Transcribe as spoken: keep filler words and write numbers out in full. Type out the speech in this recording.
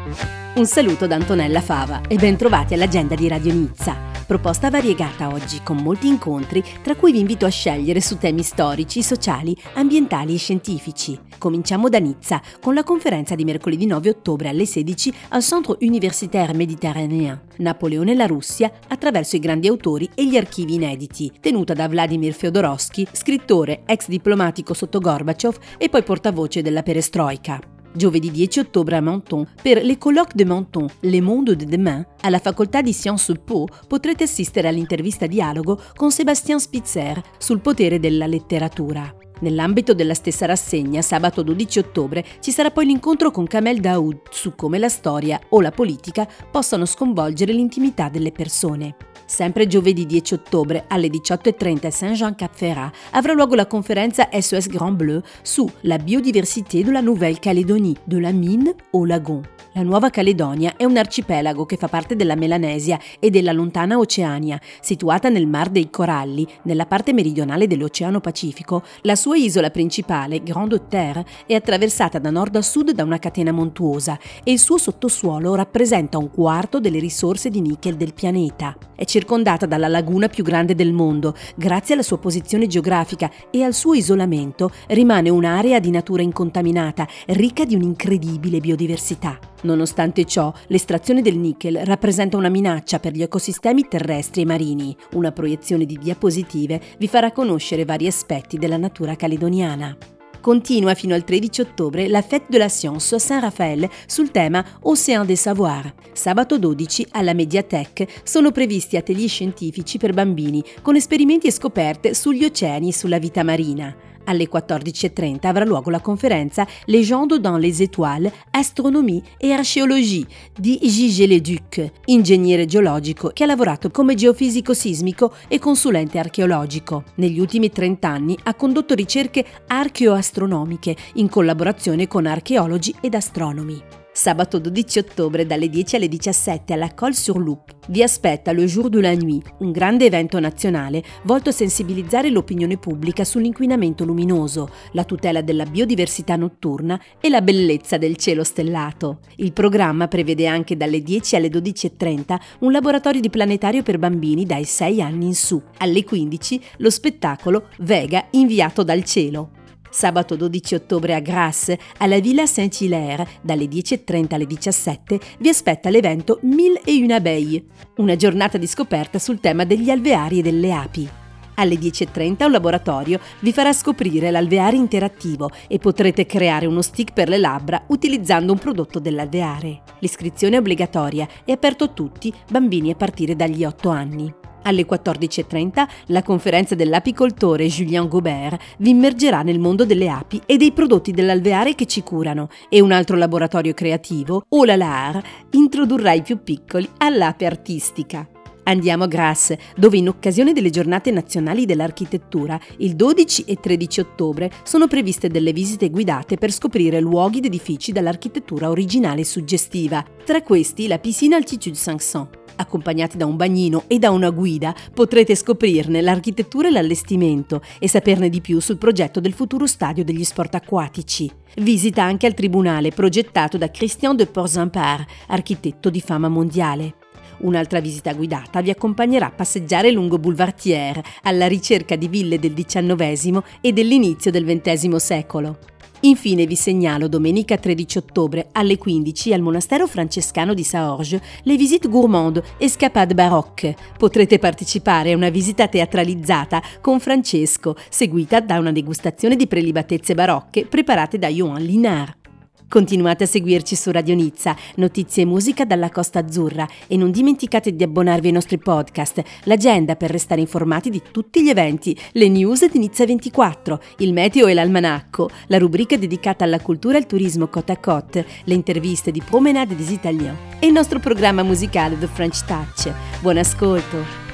Un saluto da Antonella Fava e ben trovati all'agenda di Radio Nizza. Proposta variegata oggi con molti incontri, tra cui vi invito a scegliere su temi storici, sociali, ambientali e scientifici. Cominciamo da Nizza con la conferenza di mercoledì nove ottobre alle sedici al Centre Universitaire Méditerranéen. Napoleone e la Russia attraverso i grandi autori e gli archivi inediti, tenuta da Vladimir Feodorovsky, scrittore, ex diplomatico sotto Gorbaciov e poi portavoce della perestroika. Giovedì dieci ottobre a Menton, per le Colloques de Menton, Le Monde de Demain, alla Facoltà di Sciences Po potrete assistere all'intervista dialogo con Sébastien Spitzer sul potere della letteratura. Nell'ambito della stessa rassegna, sabato dodici ottobre, ci sarà poi l'incontro con Kamel Daoud su come la storia o la politica possano sconvolgere l'intimità delle persone. Sempre giovedì dieci ottobre alle diciotto e trenta a Saint-Jean-Cap-Ferrat avrà luogo la conferenza S O S Grand Bleu su la biodiversité de la Nouvelle-Calédonie, de la mine au lagon. La Nuova Caledonia è un arcipelago che fa parte della Melanesia e della lontana Oceania. Situata nel Mar dei Coralli, nella parte meridionale dell'Oceano Pacifico, la sua isola principale, Grande-Terre, è attraversata da nord a sud da una catena montuosa e il suo sottosuolo rappresenta un quarto delle risorse di nickel del pianeta. È circondata dalla laguna più grande del mondo. Grazie alla sua posizione geografica e al suo isolamento, rimane un'area di natura incontaminata, ricca di un'incredibile biodiversità. Nonostante ciò, l'estrazione del nickel rappresenta una minaccia per gli ecosistemi terrestri e marini. Una proiezione di diapositive vi farà conoscere vari aspetti della natura caledoniana. Continua fino al tredici ottobre la Fête de la Science a Saint-Raphaël sul tema Océan des Savoirs. Sabato dodici alla Mediathèque sono previsti atelier scientifici per bambini con esperimenti e scoperte sugli oceani e sulla vita marina. Alle quattordici e trenta avrà luogo la conferenza Légende dans les étoiles, astronomie et archéologie di Gigi Leduc, ingegnere geologico che ha lavorato come geofisico sismico e consulente archeologico. Negli ultimi trent'anni ha condotto ricerche archeoastronomiche in collaborazione con archeologi ed astronomi. Sabato dodici ottobre dalle dieci alle diciassette alla Colle-sur-Loup vi aspetta Le Jour de la Nuit, un grande evento nazionale volto a sensibilizzare l'opinione pubblica sull'inquinamento luminoso, la tutela della biodiversità notturna e la bellezza del cielo stellato. Il programma prevede anche dalle dieci alle dodici e trenta un laboratorio di planetario per bambini dai sei anni in su. Alle quindici lo spettacolo Vega inviato dal cielo. Sabato dodici ottobre a Grasse, alla Villa Saint-Hilaire, dalle dieci e trenta alle diciassette, vi aspetta l'evento Mille et une abeilles, una giornata di scoperta sul tema degli alveari e delle api. Alle dieci e trenta un laboratorio vi farà scoprire l'alveare interattivo e potrete creare uno stick per le labbra utilizzando un prodotto dell'alveare. L'iscrizione è obbligatoria e aperto a tutti, bambini a partire dagli otto anni. Alle quattordici e trenta la conferenza dell'apicoltore Julien Gobert vi immergerà nel mondo delle api e dei prodotti dell'alveare che ci curano e un altro laboratorio creativo, Ola Laar, introdurrà i più piccoli all'ape artistica. Andiamo a Grasse, dove in occasione delle giornate nazionali dell'architettura, il dodici e tredici ottobre sono previste delle visite guidate per scoprire luoghi ed edifici dall'architettura originale e suggestiva. Tra questi la Piscine Altitude cinquecento. Accompagnati da un bagnino e da una guida, potrete scoprirne l'architettura e l'allestimento e saperne di più sul progetto del futuro stadio degli sport acquatici. Visita anche al tribunale progettato da Christian de Porzampar, architetto di fama mondiale. Un'altra visita guidata vi accompagnerà a passeggiare lungo Boulevard Thiers, alla ricerca di ville del diciannovesimo e dell'inizio del ventesimo secolo. Infine vi segnalo domenica tredici ottobre alle quindici al monastero francescano di Saorge le visite gourmande Escapade baroque. Potrete partecipare a una visita teatralizzata con Francesco, seguita da una degustazione di prelibatezze barocche preparate da Johan Linard. Continuate a seguirci su Radio Nizza, notizie e musica dalla Costa Azzurra e non dimenticate di abbonarvi ai nostri podcast, l'agenda per restare informati di tutti gli eventi, le news di Nizza ventiquattro, il meteo e l'almanacco, la rubrica dedicata alla cultura e al turismo côte à côte, le interviste di Promenade des Italiens e il nostro programma musicale The French Touch. Buon ascolto!